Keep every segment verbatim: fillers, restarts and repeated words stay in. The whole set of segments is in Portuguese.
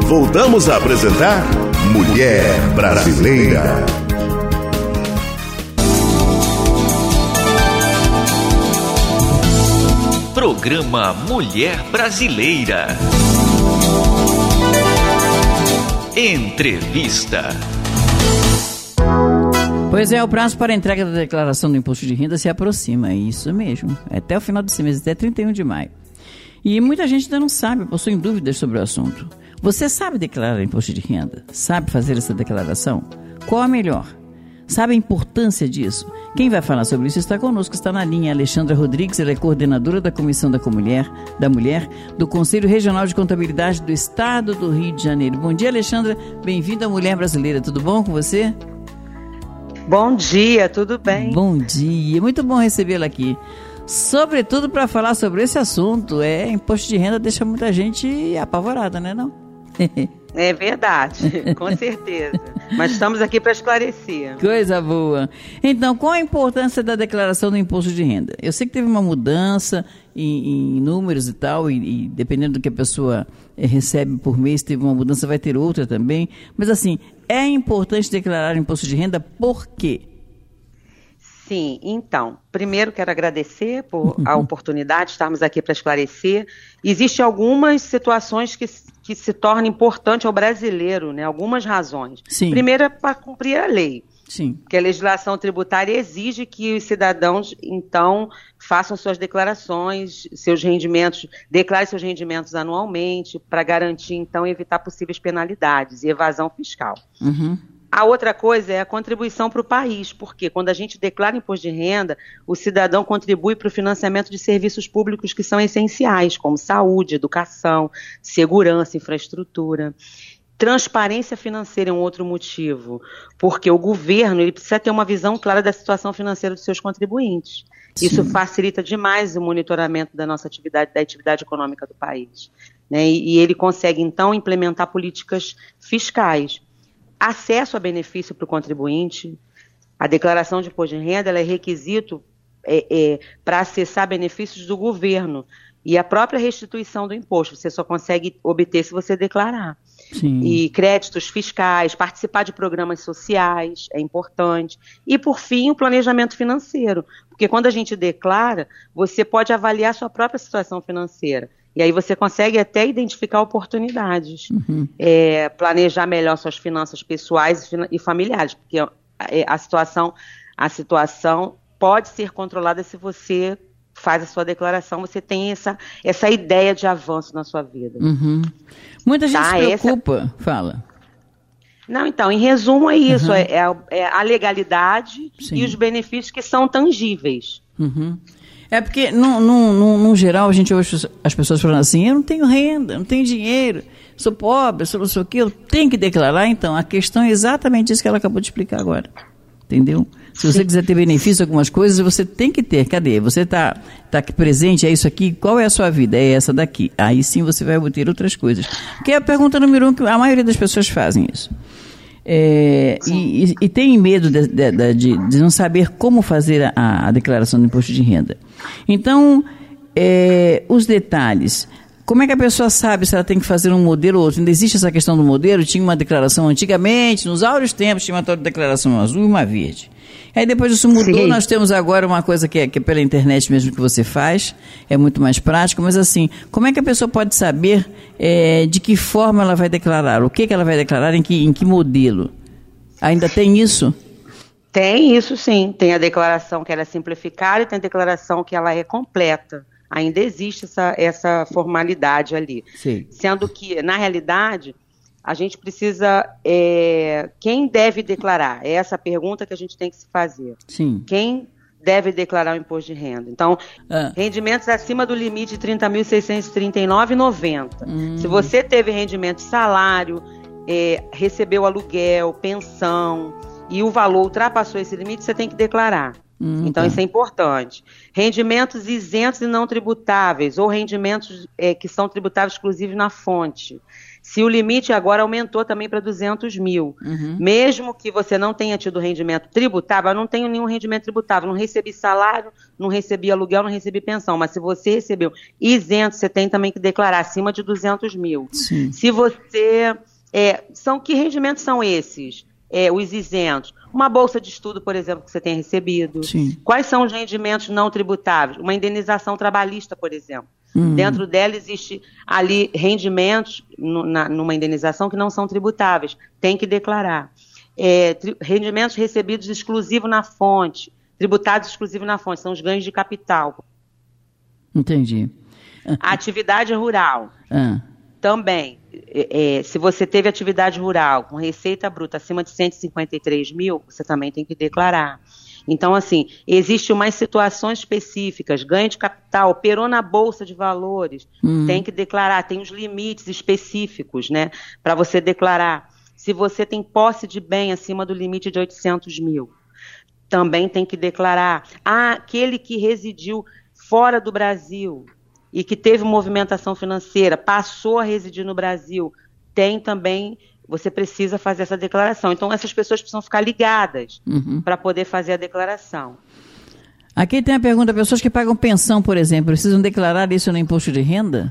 voltamos a apresentar Mulher Brasileira. Programa Mulher Brasileira. Entrevista. Pois é, o prazo para a entrega da declaração do imposto de renda se aproxima, é isso mesmo, até o final desse mês, até trinta e um de maio. E muita gente ainda não sabe, possui dúvidas sobre o assunto. Você sabe declarar imposto de renda? Sabe fazer essa declaração? Qual a melhor? Sabe a importância disso? Quem vai falar sobre isso está conosco, está na linha, Alexandra Rodrigues, ela é coordenadora da Comissão da Mulher, da Mulher do Conselho Regional de Contabilidade do Estado do Rio de Janeiro. Bom dia, Alexandra, bem-vinda à Mulher Brasileira, tudo bom com você? Bom dia, tudo bem? Bom dia, muito bom recebê-la aqui. Sobretudo para falar sobre esse assunto, é, imposto de renda deixa muita gente apavorada, né, não? É verdade, com certeza. Mas estamos aqui para esclarecer. Coisa boa. Então, qual a importância da declaração do imposto de renda? Eu sei que teve uma mudança em, em números e tal, e, e dependendo do que a pessoa é, recebe por mês, teve uma mudança, vai ter outra também. Mas assim, é importante declarar imposto de renda por quê? Sim, então, primeiro quero agradecer por a oportunidade de estarmos aqui para esclarecer. Existem algumas situações que, que se tornam importantes ao brasileiro, né? Algumas razões. Sim. Primeiro é para cumprir a lei. Sim. Porque a legislação tributária exige que os cidadãos, então, façam suas declarações, seus rendimentos, declarem seus rendimentos anualmente, para garantir, então, evitar possíveis penalidades e evasão fiscal. Uhum. A outra coisa é a contribuição para o país, porque quando a gente declara imposto de renda, o cidadão contribui para o financiamento de serviços públicos que são essenciais, como saúde, educação, segurança, infraestrutura. Transparência financeira é um outro motivo, porque o governo ele precisa ter uma visão clara da situação financeira dos seus contribuintes. Sim. Isso facilita demais o monitoramento da nossa atividade, da atividade econômica do país, né? E, e ele consegue, então, implementar políticas fiscais. Acesso a benefício para o contribuinte. A declaração de imposto de renda ela é requisito é, é, para acessar benefícios do governo. E a própria restituição do imposto, você só consegue obter se você declarar. Sim. E créditos fiscais, participar de programas sociais, é importante. E, por fim, o planejamento financeiro. Porque quando a gente declara, você pode avaliar a sua própria situação financeira. E aí você consegue até identificar oportunidades, uhum. é, planejar melhor suas finanças pessoais e familiares, porque a, a, situação, a situação pode ser controlada se você faz a sua declaração, você tem essa, essa ideia de avanço na sua vida. Uhum. Muita gente tá, se preocupa, essa... fala. Não, então, em resumo é isso, uhum. é, é, a, é a legalidade Sim. e os benefícios que são tangíveis. Uhum. É porque, no, no, no, no geral, a gente ouve as pessoas falando assim, eu não tenho renda, eu não tenho dinheiro, sou pobre, sou não sei o quê, eu tenho que declarar. Então, a questão é exatamente isso que ela acabou de explicar agora, entendeu? Se você Sim. quiser ter benefício, algumas coisas, você tem que ter. Cadê? Você está tá presente, é isso aqui, qual é a sua vida? É essa daqui. Aí sim você vai obter outras coisas. Que é a pergunta número um, que a maioria das pessoas fazem isso. É, e, e, e tem medo de, de, de, de não saber como fazer a, a declaração do imposto de renda. Então, é, os detalhes. Como é que a pessoa sabe se ela tem que fazer um modelo ou outro? Ainda existe essa questão do modelo? Tinha uma declaração antigamente, nos áureos tempos, tinha uma tal de declaração azul e uma verde. Aí depois isso mudou, Sim. nós temos agora uma coisa que é, que é pela internet mesmo que você faz, é muito mais prático, mas assim, como é que a pessoa pode saber é, de que forma ela vai declarar? O que, que ela vai declarar, em que, em que modelo? Ainda tem isso? Tem isso sim, tem a declaração que ela é simplificada e tem a declaração que ela é completa. Ainda existe essa, essa formalidade ali. Sim. Sendo que, na realidade, a gente precisa... É, quem deve declarar? É essa a pergunta que a gente tem que se fazer. Sim. Quem deve declarar o imposto de renda? Então, ah. rendimentos acima do limite de trinta mil seiscentos e trinta e nove reais e noventa centavos. Hum. Se você teve rendimento de salário, é, recebeu aluguel, pensão, e o valor ultrapassou esse limite, você tem que declarar. Hum, então, tá. isso é importante. Rendimentos isentos e não tributáveis, ou rendimentos é, que são tributáveis exclusivos na fonte. Se o limite agora aumentou também para duzentos mil. Uhum. Mesmo que você não tenha tido rendimento tributável, eu não tenho nenhum rendimento tributável, não recebi salário, não recebi aluguel, não recebi pensão. Mas se você recebeu isento, você tem também que declarar acima de duzentos mil. Sim. Se você... É, são, que rendimentos são esses? É, os isentos. Uma bolsa de estudo, por exemplo, que você tenha recebido. Sim. Quais são os rendimentos não tributáveis? Uma indenização trabalhista, por exemplo. Uhum. Dentro dela existe ali rendimentos no, na, numa indenização que não são tributáveis. Tem que declarar. É, tri, rendimentos recebidos exclusivos na fonte. Tributados exclusivos na fonte. São os ganhos de capital. Entendi. A atividade rural. Ah. Também. É, se você teve atividade rural com receita bruta acima de cento e cinquenta e três mil, você também tem que declarar. Então, assim, existem umas situações específicas, ganho de capital, operou na Bolsa de Valores, Uhum. tem que declarar, tem os limites específicos, né, para você declarar. Se você tem posse de bem acima do limite de oitocentos mil, também tem que declarar. Ah, aquele que residiu fora do Brasil e que teve movimentação financeira, passou a residir no Brasil, tem também, você precisa fazer essa declaração. Então, essas pessoas precisam ficar ligadas Uhum. para poder fazer a declaração. Aqui tem a pergunta, pessoas que pagam pensão, por exemplo, precisam declarar isso no imposto de renda?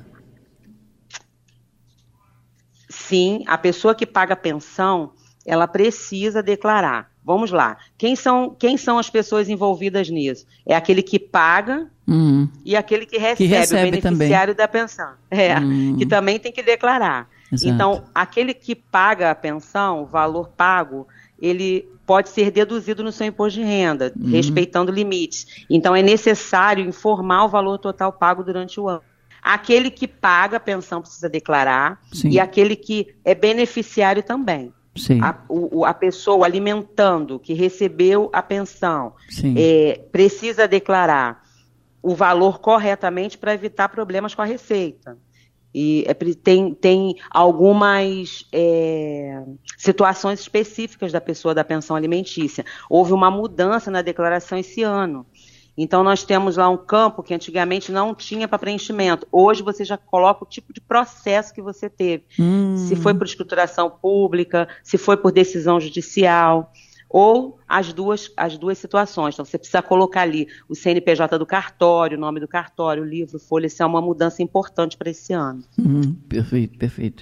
Sim, a pessoa que paga pensão, ela precisa declarar. Vamos lá. Quem são, quem são as pessoas envolvidas nisso? É aquele que paga Uhum. e aquele que recebe, Que recebe o beneficiário também. da pensão. É, Hum. que também tem que declarar. Exato. Então, aquele que paga a pensão, o valor pago, ele pode ser deduzido no seu imposto de renda, Uhum. respeitando limites. Então, é necessário informar o valor total pago durante o ano. Aquele que paga a pensão precisa declarar. Sim. E aquele que é beneficiário também. Sim. A, o, a pessoa alimentando, que recebeu a pensão, Sim. é, precisa declarar o valor corretamente para evitar problemas com a receita. E é, tem, tem algumas é, situações específicas da pessoa da pensão alimentícia. Houve uma mudança na declaração esse ano. Então, nós temos lá um campo que antigamente não tinha para preenchimento. Hoje, você já coloca o tipo de processo que você teve. Hum. Se foi por escrituração pública, se foi por decisão judicial, ou as duas, as duas situações. Então, você precisa colocar ali o C N P J do cartório, o nome do cartório, o livro, folha. Isso é uma mudança importante para esse ano. Uhum. Perfeito, perfeito.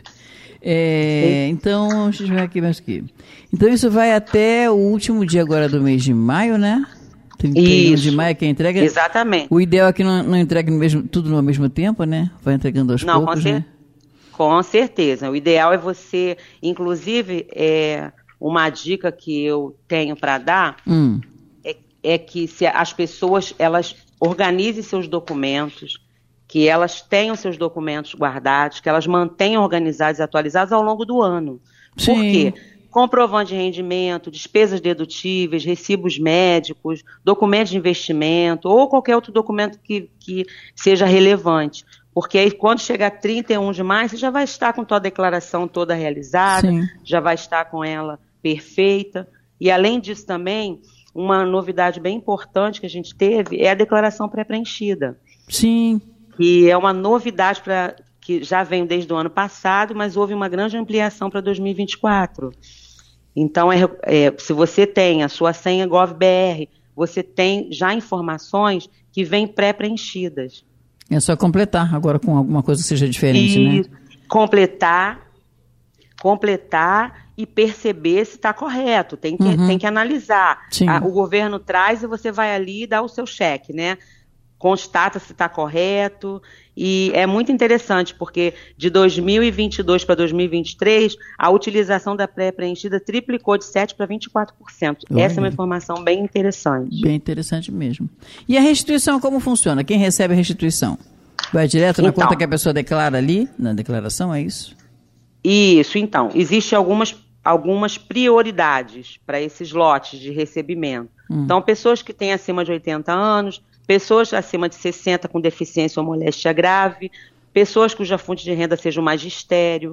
É, então, deixa eu ver aqui mais aqui. Então, isso vai até o último dia agora do mês de maio, né? trinta e um de Isso. maio que é a entrega. Exatamente. O ideal é que não, não entregue no mesmo, tudo no mesmo tempo, né? Vai entregando aos Não, poucos, com, cer- né? com certeza. O ideal é você, inclusive, é, uma dica que eu tenho para dar Hum. é, é que se as pessoas elas organizem seus documentos, que elas tenham seus documentos guardados, que elas mantenham organizados e atualizados ao longo do ano. Sim. Por quê? Comprovante de rendimento, despesas dedutíveis, recibos médicos, documentos de investimento ou qualquer outro documento que, que seja relevante. Porque aí, quando chegar trinta e um de maio, você já vai estar com tua declaração toda realizada, Sim. já vai estar com ela perfeita. E, além disso, também, uma novidade bem importante que a gente teve é a declaração pré-preenchida, Sim. que é uma novidade para que já vem desde o ano passado, mas houve uma grande ampliação para dois mil e vinte e quatro. Então, é, é, se você tem a sua senha GovBR, você tem já informações que vêm pré-preenchidas. É só completar agora com alguma coisa que seja diferente, E né? completar, completar e perceber se está correto. Tem que, Uhum. tem que analisar. Sim. Ah, o governo traz e você vai ali e dá o seu cheque, né? Constata se está correto. E é muito interessante, porque de dois mil e vinte e dois para dois mil e vinte e três, a utilização da pré-preenchida triplicou de sete por cento para vinte e quatro por cento. Olha. Essa é uma informação bem interessante. Bem interessante mesmo. E a restituição, como funciona? Quem recebe a restituição? Vai direto na Então. conta que a pessoa declara ali, na declaração, é isso? Isso, então, existem algumas, algumas prioridades para esses lotes de recebimento. Hum. Então, pessoas que têm acima de oitenta anos, pessoas acima de sessenta com deficiência ou moléstia grave, pessoas cuja fonte de renda seja o magistério,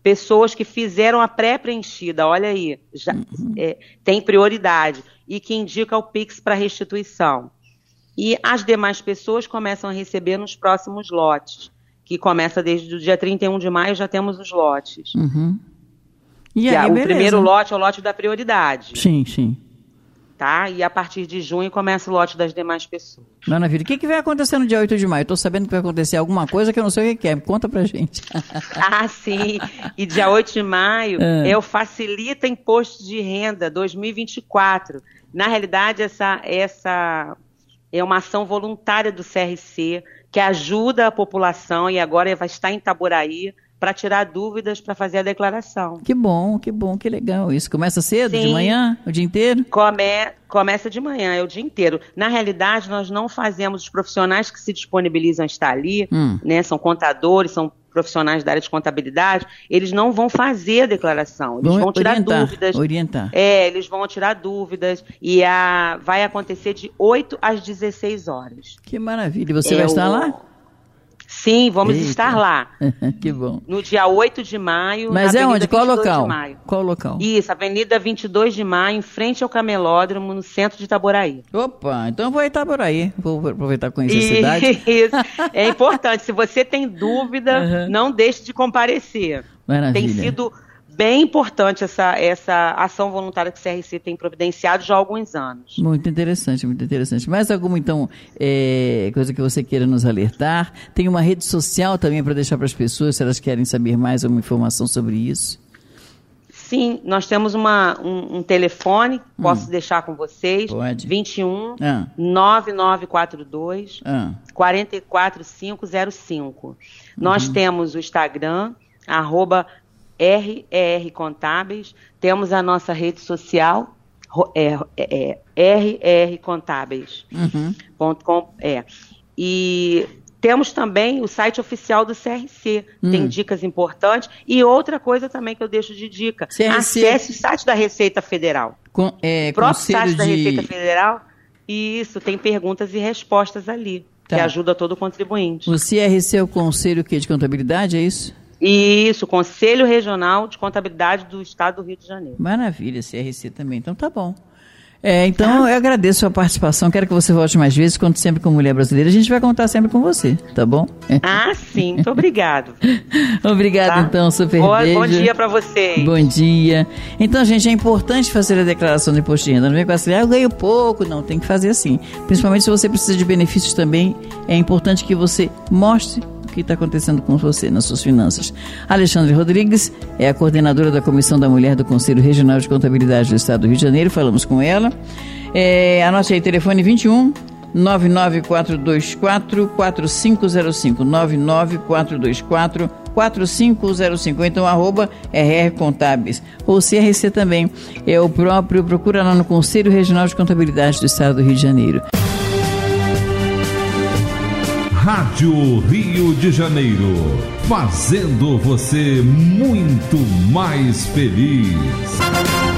pessoas que fizeram a pré-preenchida, olha aí, já, uhum. é, tem prioridade, e que indica o Pix para restituição. E as demais pessoas começam a receber nos próximos lotes, que começa desde o dia trinta e um de maio, já temos os lotes. Uhum. E aí, a, o beleza. primeiro lote é o lote da prioridade. Sim, sim. Tá? E a partir de junho começa o lote das demais pessoas. Maravilha. O que, que vai acontecer no dia oito de maio? Estou sabendo que vai acontecer alguma coisa que eu não sei o que é. Conta pra gente. Ah, sim. E dia oito de maio é, é o Facilita Imposto de Renda dois mil e vinte e quatro. Na realidade, essa, essa é uma ação voluntária do C R C que ajuda a população e agora vai estar em Itaboraí para tirar dúvidas para fazer a declaração. Que bom, que bom, que legal isso. Começa cedo, Sim. de manhã, o dia inteiro? Come, começa de manhã, é o dia inteiro. Na realidade, nós não fazemos, os profissionais que se disponibilizam a estar ali, hum. né, são contadores, são profissionais da área de contabilidade, eles não vão fazer a declaração, eles vão, vão tirar orientar, dúvidas. Orientar. É, eles vão tirar dúvidas e a, vai acontecer de oito às dezesseis horas. Que maravilha. E você é vai estar o... lá? Sim, vamos Eita. estar lá. Que bom. No dia oito de maio. Mas na é onde? Qual local? De maio. Qual local? Isso, Avenida vinte e dois de maio, em frente ao Camelódromo, no centro de Itaboraí. Opa, então eu vou a Itaboraí. Vou aproveitar e conhecer a cidade. Isso, é importante. Se você tem dúvida, uhum. não deixe de comparecer. Maravilha. Tem sido bem importante essa, essa ação voluntária que o C R C tem providenciado já há alguns anos. Muito interessante, muito interessante. Mais alguma, então, é, coisa que você queira nos alertar? Tem uma rede social também para deixar para as pessoas, se elas querem saber mais alguma informação sobre isso? Sim, nós temos uma, um, um telefone, posso hum. deixar com vocês. Pode. vinte e um, ah. nove nove quatro dois, ah. quatro quatro cinco zero cinco. Uhum. Nós temos o Instagram, arroba R E R Contábeis, temos a nossa rede social, é, é, é, R E R Contábeis. Uhum. .com, é. E temos também o site oficial do C R C, hum. tem dicas importantes. E outra coisa também que eu deixo de dica, C R C... acesse o site da Receita Federal. Com, é, o próprio site de... da Receita Federal, isso, tem perguntas e respostas ali, tá. que ajuda todo o contribuinte. O C R C é o Conselho que, de Contabilidade, é isso? Isso, Conselho Regional de Contabilidade do Estado do Rio de Janeiro. Maravilha, C R C também, então tá bom. É, então ah. eu agradeço a sua participação, quero que você volte mais vezes, conte sempre com Mulher Brasileira, a gente vai contar sempre com você, tá bom? Ah, sim, muito obrigado. Obrigado, tá? Então, super Boa, beijo. Bom dia para vocês. Bom dia. Então, gente, é importante fazer a declaração do imposto de renda, não vem com essa, ah, eu ganho pouco, não, tem que fazer assim, principalmente se você precisa de benefícios também, é importante que você mostre o que está acontecendo com você nas suas finanças. Alexandre Rodrigues é a coordenadora da Comissão da Mulher do Conselho Regional de Contabilidade do Estado do Rio de Janeiro, falamos com ela. É, anote aí, telefone vinte e um, nove nove quatro dois quatro, quatro cinco zero cinco, nove nove quatro dois quatro, quatro cinco zero cinco, então arroba R R Contábeis, ou C R C também, é o próprio, procura lá no Conselho Regional de Contabilidade do Estado do Rio de Janeiro. Rádio Rio de Janeiro, fazendo você muito mais feliz.